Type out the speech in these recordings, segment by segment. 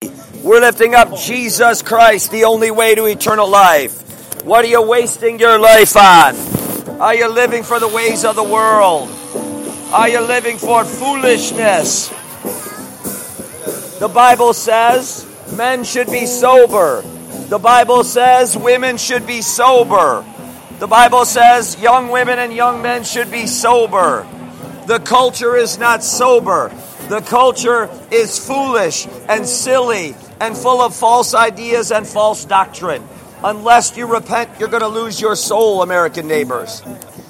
We're lifting up Jesus Christ, the only way to eternal life. What are you wasting your life on? Are you living for the ways of the world? Are you living for foolishness? The Bible says men should be sober. The Bible says women should be sober. The Bible says young women and young men should be sober. The culture is not sober. The culture is foolish and silly and full of false ideas and false doctrine. Unless you repent, you're going to lose your soul, American neighbors.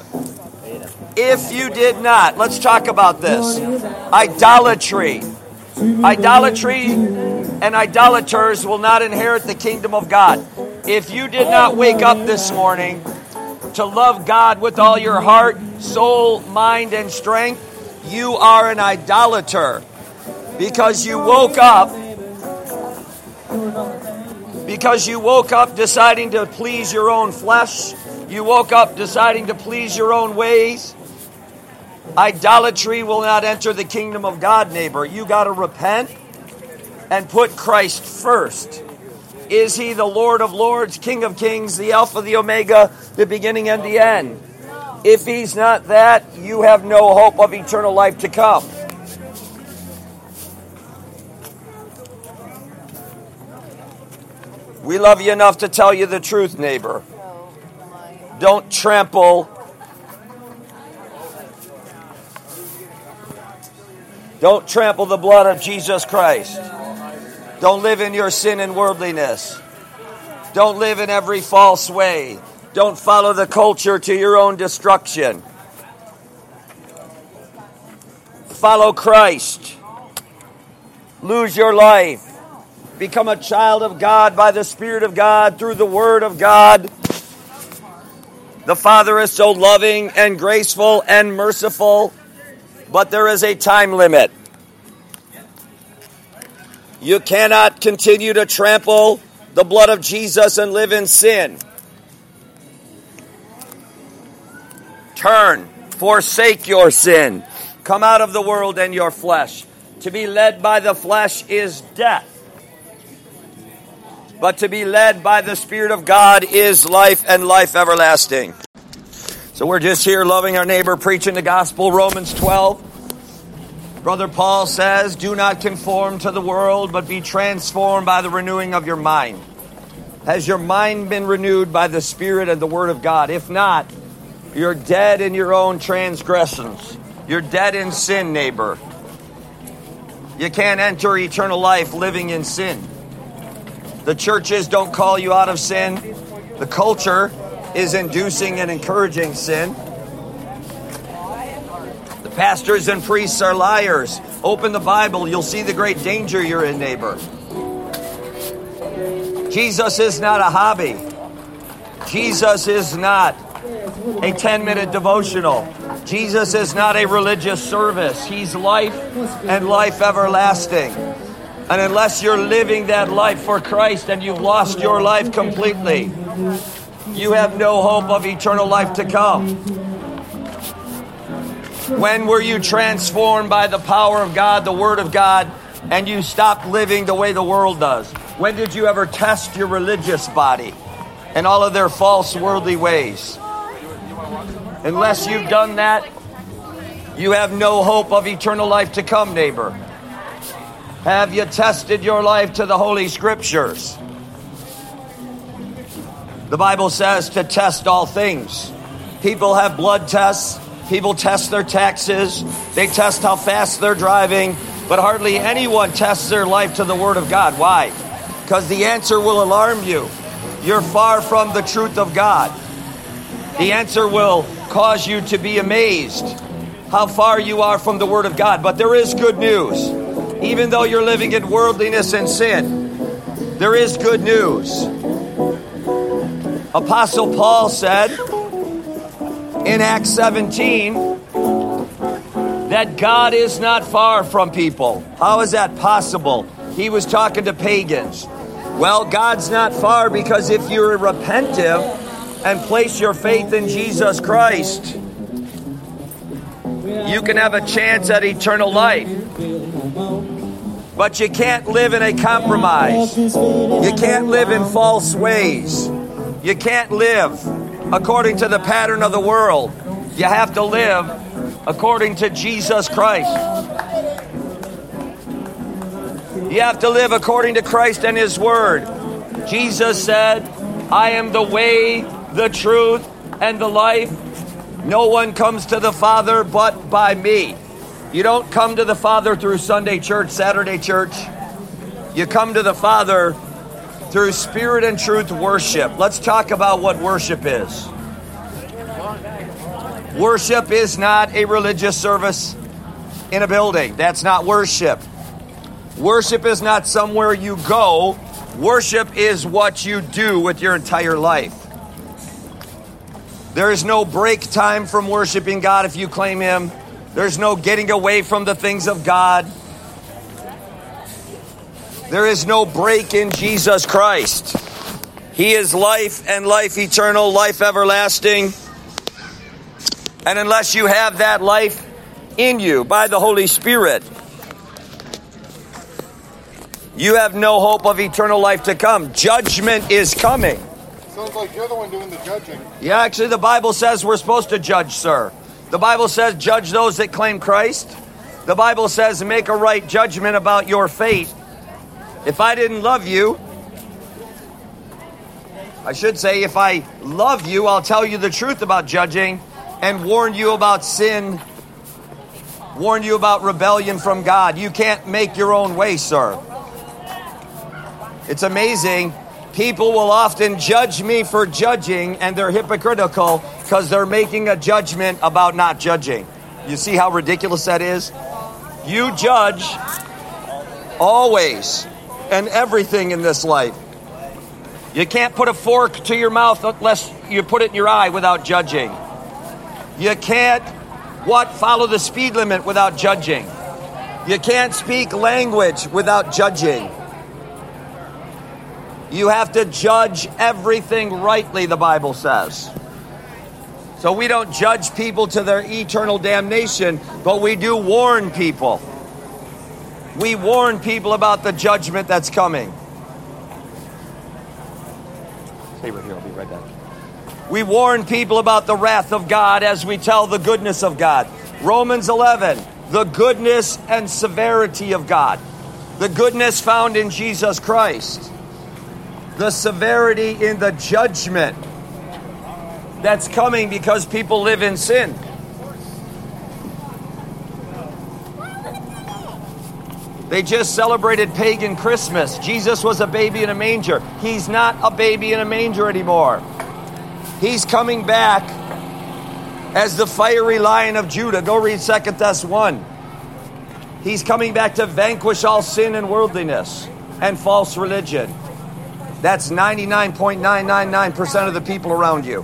If you did not, let's talk about this. Idolatry. Idolatry and idolaters will not inherit the kingdom of God. If you did not wake up this morning to love God with all your heart, soul, mind, and strength, you are an idolater. Because you woke up deciding to please your own flesh. You woke up deciding to please your own ways. Idolatry will not enter the kingdom of God, neighbor. You got to repent and put Christ first. Is he the Lord of Lords, King of Kings, the Alpha, the Omega, the beginning and the end? If he's not that, you have no hope of eternal life to come. We love you enough to tell you the truth, neighbor. Don't trample. Don't trample the blood of Jesus Christ. Don't live in your sin and worldliness. Don't live in every false way. Don't follow the culture to your own destruction. Follow Christ. Lose your life. Become a child of God by the Spirit of God through the Word of God. The Father is so loving and graceful and merciful, but there is a time limit. You cannot continue to trample the blood of Jesus and live in sin. Turn, forsake your sin. Come out of the world and your flesh. To be led by the flesh is death. But to be led by the Spirit of God is life and life everlasting. So we're just here loving our neighbor, preaching the gospel, Romans 12. Brother Paul says, do not conform to the world, but be transformed by the renewing of your mind. Has your mind been renewed by the Spirit and the Word of God? If not, you're dead in your own transgressions. You're dead in sin, neighbor. You can't enter eternal life living in sin. The churches don't call you out of sin. The culture is inducing and encouraging sin. The pastors and priests are liars. Open the Bible, you'll see the great danger you're in, neighbor. Jesus is not a hobby. Jesus is not a 10-minute devotional. Jesus is not a religious service. He's life and life everlasting. And unless you're living that life for Christ and you've lost your life completely, you have no hope of eternal life to come. When were you transformed by the power of God, the Word of God, and you stopped living the way the world does? When did you ever test your religious body and all of their false worldly ways? Unless you've done that, you have no hope of eternal life to come, neighbor. Have you tested your life to the Holy Scriptures? The Bible says to test all things. People have blood tests. People test their taxes. They test how fast they're driving. But hardly anyone tests their life to the Word of God. Why? Because the answer will alarm you. You're far from the truth of God. The answer will cause you to be amazed how far you are from the Word of God. But there is good news. Even though you're living in worldliness and sin, there is good news. Apostle Paul said in Acts 17 that God is not far from people. How is that possible? He was talking to pagans. Well, God's not far because if you're repentive and place your faith in Jesus Christ, you can have a chance at eternal life. But you can't live in a compromise. You can't live in false ways. You can't live according to the pattern of the world. You have to live according to Jesus Christ. You have to live according to Christ and His Word. Jesus said, I am the way, the truth, and the life. No one comes to the Father but by me. You don't come to the Father through Sunday church, Saturday church. You come to the Father through spirit and truth worship. Let's talk about what worship is. Worship is not a religious service in a building. That's not worship. Worship is not somewhere you go. Worship is what you do with your entire life. There is no break time from worshiping God if you claim Him. There's no getting away from the things of God. There is no break in Jesus Christ. He is life and life eternal, life everlasting. And unless you have that life in you by the Holy Spirit, you have no hope of eternal life to come. Judgment is coming. Sounds like you're the one doing the judging. Yeah, actually the Bible says we're supposed to judge, sir. The Bible says judge those that claim Christ. The Bible says make a right judgment about your fate. If I didn't love you, I should say if I love you, I'll tell you the truth about judging and warn you about sin, warn you about rebellion from God. You can't make your own way, sir. It's amazing. People will often judge me for judging, and they're hypocritical because they're making a judgment about not judging. You see how ridiculous that is? You judge always and everything in this life. You can't put a fork to your mouth unless you put it in your eye without judging. You can't, follow the speed limit without judging. You can't speak language without judging. You have to judge everything rightly, the Bible says. So we don't judge people to their eternal damnation, but we do warn people. We warn people about the judgment that's coming. Stay right here, I'll be right back. We warn people about the wrath of God as we tell the goodness of God. Romans 11, the goodness and severity of God. The goodness found in Jesus Christ. The severity in the judgment that's coming because people live in sin. They just celebrated pagan Christmas. Jesus was a baby in a manger. He's not a baby in a manger anymore. He's coming back as the fiery Lion of Judah. Go read 2 Thess 1. He's coming back to vanquish all sin and worldliness and false religion. That's 99.999% of the people around you.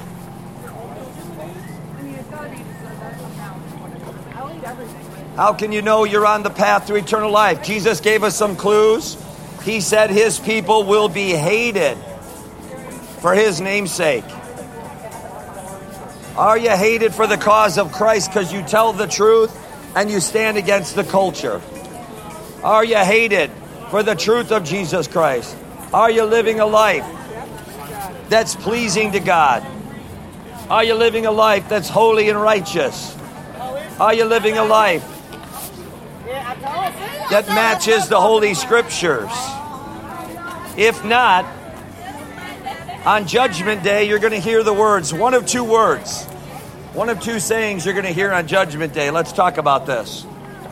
How can you know you're on the path to eternal life? Jesus gave us some clues. He said His people will be hated for His name's sake. Are you hated for the cause of Christ because you tell the truth and you stand against the culture? Are you hated for the truth of Jesus Christ? Are you living a life that's pleasing to God? Are you living a life that's holy and righteous? Are you living a life that matches the Holy Scriptures? If not, on Judgment Day, you're going to hear the words, one of two words, one of two sayings you're going to hear on Judgment Day. Let's talk about this.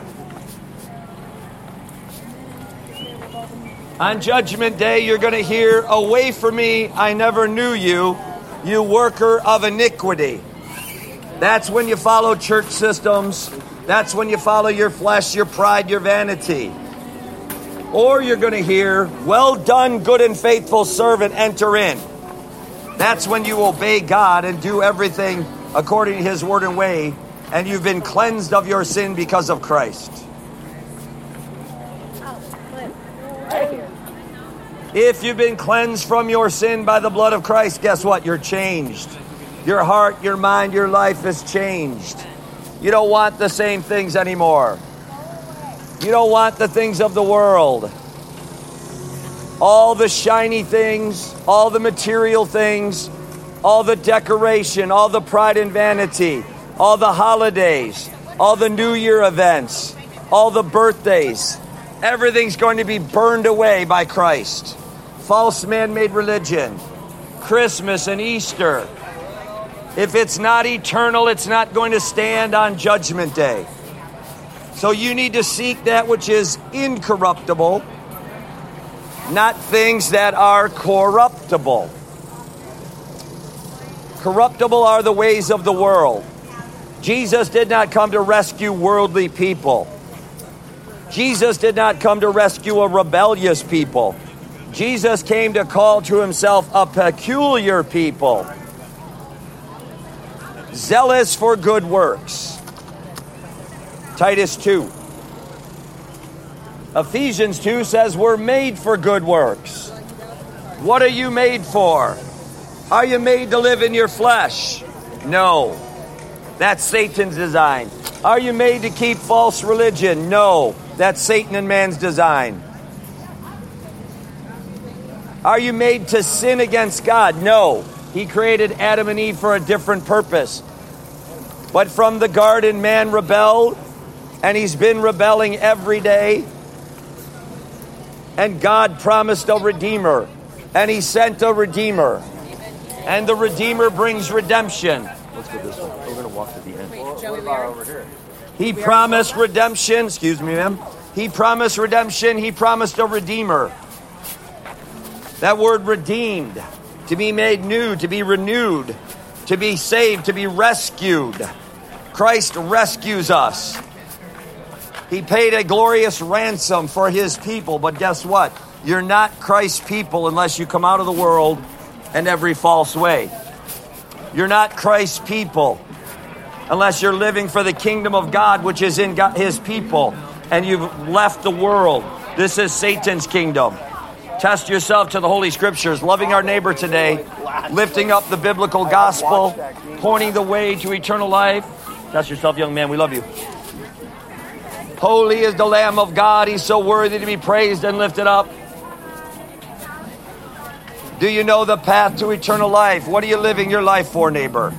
On Judgment Day, you're going to hear, away from me, I never knew you, you worker of iniquity. That's when you follow church systems. That's when you follow your flesh, your pride, your vanity. Or you're going to hear, well done, good and faithful servant, enter in. That's when you obey God and do everything according to His word and way, and you've been cleansed of your sin because of Christ. If you've been cleansed from your sin by the blood of Christ, guess what? You're changed. Your heart, your mind, your life is changed. You don't want the same things anymore. You don't want the things of the world. All the shiny things, all the material things, all the decoration, all the pride and vanity, all the holidays, all the New Year events, all the birthdays. Everything's going to be burned away by Christ. False man-made religion, Christmas and Easter. If it's not eternal, it's not going to stand on Judgment Day. So you need to seek that which is incorruptible, not things that are corruptible. Corruptible are the ways of the world. Jesus did not come to rescue worldly people. Jesus did not come to rescue a rebellious people. Jesus came to call to himself a peculiar people, zealous for good works. Titus 2. Ephesians 2 says we're made for good works. What are you made for? Are you made to live in your flesh? No. That's Satan's design. Are you made to keep false religion? No. That's Satan and man's design. Are you made to sin against God? No. He created Adam and Eve for a different purpose. But from the garden, man rebelled, and he's been rebelling every day. And God promised a Redeemer, and he sent a Redeemer. And the Redeemer brings redemption. Let's go this way. We're going to walk to the end. What about over here? He promised redemption. Excuse me, ma'am. He promised redemption. He promised a Redeemer. That word redeemed, to be made new, to be renewed, to be saved, to be rescued. Christ rescues us. He paid a glorious ransom for his people. But guess what? You're not Christ's people unless you come out of the world and every false way. You're not Christ's people unless you're living for the kingdom of God, which is in God, his people, and you've left the world. This is Satan's kingdom. Test yourself to the Holy Scriptures, loving our neighbor today, lifting up the biblical gospel, pointing the way to eternal life. Test yourself, young man. We love you. Holy is the Lamb of God. He's so worthy to be praised and lifted up. Do you know the path to eternal life? What are you living your life for, neighbor?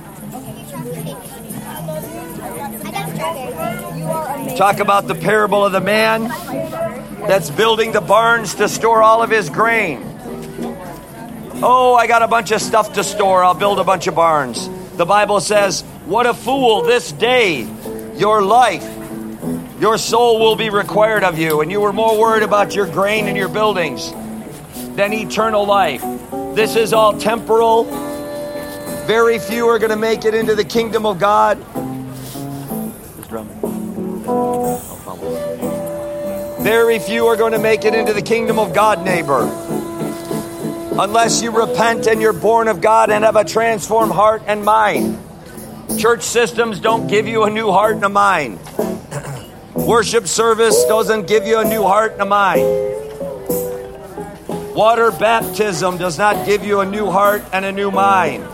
Talk about the parable of the man that's building the barns to store all of his grain. Oh, I got a bunch of stuff to store. I'll build a bunch of barns. The Bible says, what a fool, this day, your life, your soul will be required of you. And you were more worried about your grain and your buildings than eternal life. This is all temporal. Very few are going to make it into the kingdom of God. Very few are going to make it into the kingdom of God, neighbor. Unless you repent and you're born of God and have a transformed heart and mind. Church systems don't give you a new heart and a mind. Worship service doesn't give you a new heart and a mind. Water baptism does not give you a new heart and a new mind.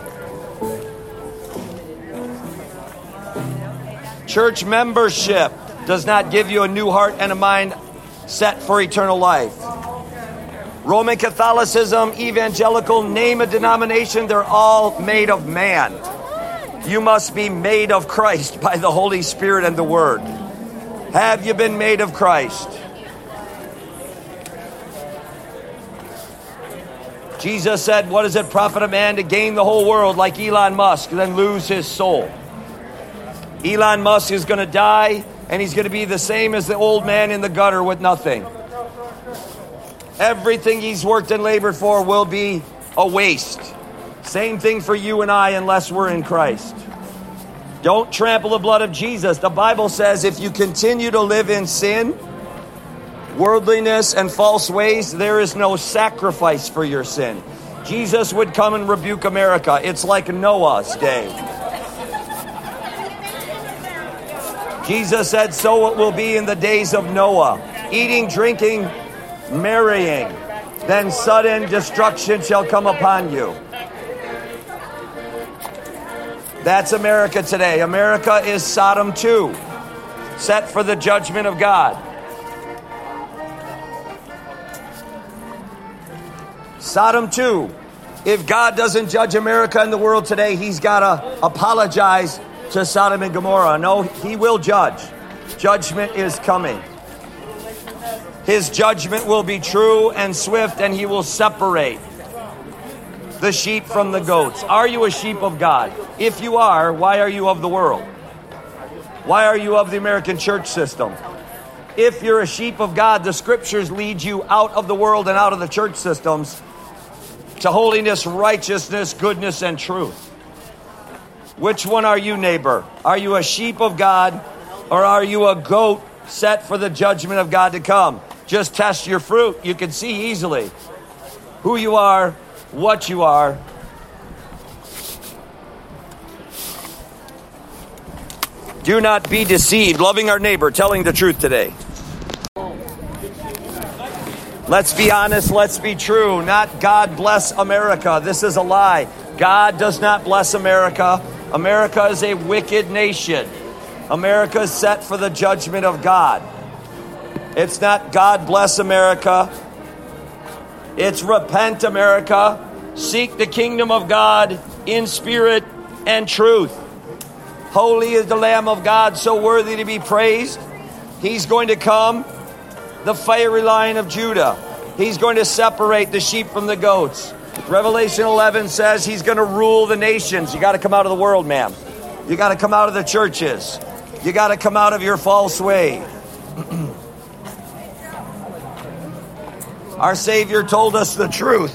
Church membership does not give you a new heart and a mind set for eternal life. Roman Catholicism, evangelical, name a denomination, they're all made of man. You must be made of Christ by the Holy Spirit and the Word. Have you been made of Christ? Jesus said, what does it profit a man to gain the whole world like Elon Musk and then lose his soul? Elon Musk is going to die, and he's going to be the same as the old man in the gutter with nothing. Everything he's worked and labored for will be a waste. Same thing for you and I unless we're in Christ. Don't trample the blood of Jesus. The Bible says if you continue to live in sin, worldliness, and false ways, there is no sacrifice for your sin. Jesus would come and rebuke America. It's like Noah's day. Jesus said, so it will be in the days of Noah. Eating, drinking, marrying. Then sudden destruction shall come upon you. That's America today. America is Sodom too, set for the judgment of God. Sodom too. If God doesn't judge America and the world today, he's got to apologize to Sodom and Gomorrah. No, he will judge. Judgment is coming. His judgment will be true and swift, and he will separate the sheep from the goats. Are you a sheep of God? If you are, why are you of the world? Why are you of the American church system? If you're a sheep of God, the scriptures lead you out of the world and out of the church systems to holiness, righteousness, goodness, and truth. Which one are you, neighbor? Are you a sheep of God, or are you a goat set for the judgment of God to come? Just test your fruit. You can see easily who you are, what you are. Do not be deceived. Loving our neighbor, telling the truth today. Let's be honest, let's be true. Not God bless America. This is a lie. God does not bless America. America is a wicked nation. America is set for the judgment of God. It's not God bless America. It's repent, America. Seek the kingdom of God in spirit and truth. Holy is the Lamb of God, so worthy to be praised. He's going to come, the fiery Lion of Judah. He's going to separate the sheep from the goats. Revelation 11 says he's going to rule the nations. You got to come out of the world, man. You got to come out of the churches. You got to come out of your false way. Our Savior told us the truth.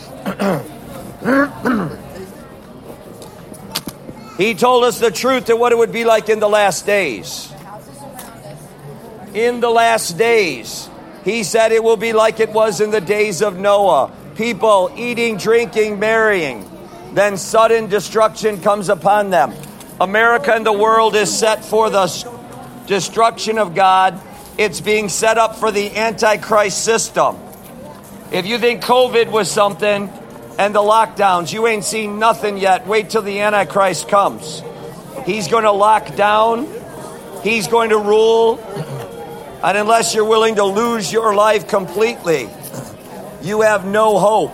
He told us the truth of what it would be like in the last days. In the last days, he said it will be like it was in the days of Noah. People eating, drinking, marrying. Then sudden destruction comes upon them. America and the world is set for the destruction of God. It's being set up for the Antichrist system. If you think COVID was something and the lockdowns, you ain't seen nothing yet. Wait till the Antichrist comes. He's going to lock down. He's going to rule. And unless you're willing to lose your life completely, you have no hope.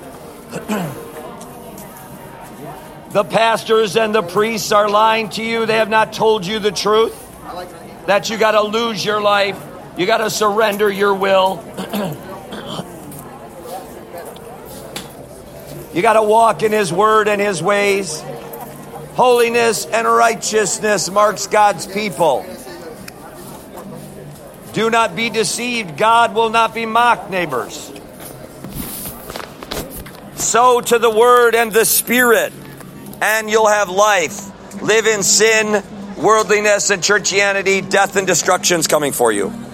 The pastors and the priests are lying to you. They have not told you the truth. That you got to lose your life. You got to surrender your will. You got to walk in his word and his ways. Holiness and righteousness marks God's people. Do not be deceived. God will not be mocked, neighbors. Sow to the word and the spirit, and you'll have life. Live in sin, worldliness, and churchianity. Death and destruction's coming for you.